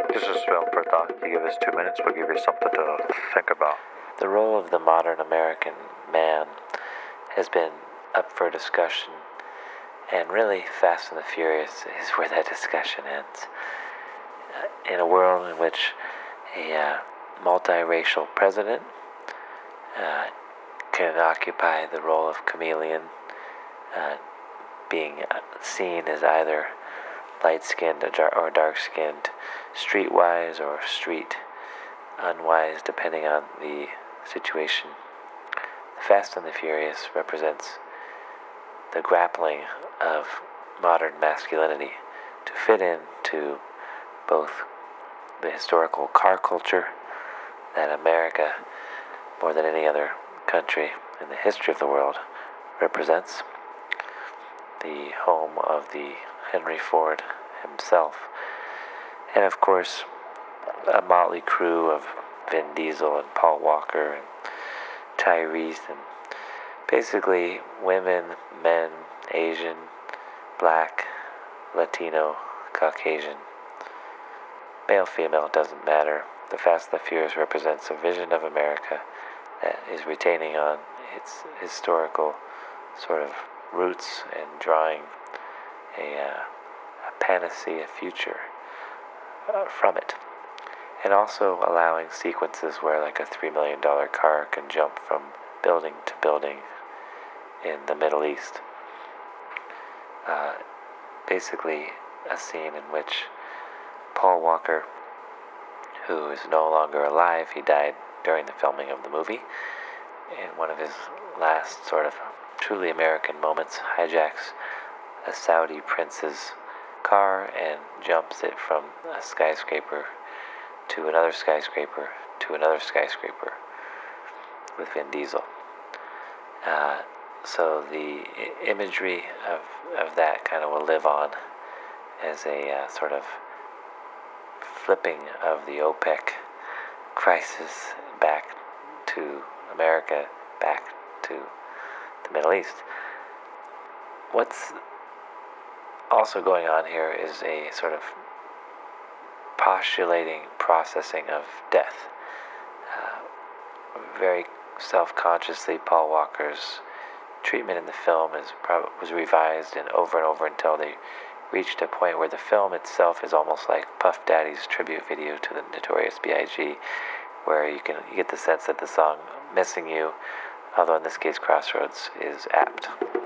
This is Film for Thought. You give us 2 minutes, we'll give you something to think about. The role of the modern American man has been up for discussion, and really Fast and the Furious is where that discussion ends. In a world in which a multiracial president can occupy the role of chameleon, being seen as either light-skinned or dark-skinned, streetwise or street unwise, depending on the situation. The Fast and the Furious represents the grappling of modern masculinity to fit into both the historical car culture that America, more than any other country in the history of the world, represents, the home of the Henry Ford himself, and of course a motley crew of Vin Diesel and Paul Walker and Tyrese, and basically women, men, Asian, black, Latino, Caucasian, male, female, doesn't matter. The Fast and the Furious represents a vision of America that is retaining on its historical sort of roots and drawing a panacea future from it, and also allowing sequences where like a $3 million car can jump from building to building in the Middle East. Basically a scene in which Paul Walker, who is no longer alive, he died during the filming of the movie, in one of his last sort of truly American moments, hijacks a Saudi prince's car and jumps it from a skyscraper to another skyscraper to another skyscraper with Vin Diesel. So the imagery of that kind of will live on as a sort of flipping of the OPEC crisis back to America, back to the Middle East. What's also going on here is a sort of postulating processing of death. Very self-consciously, Paul Walker's treatment in the film was revised and over until they reached a point where the film itself is almost like Puff Daddy's tribute video to the Notorious B.I.G., where you get the sense that the song "Missing You," although in this case Crossroads, is apt.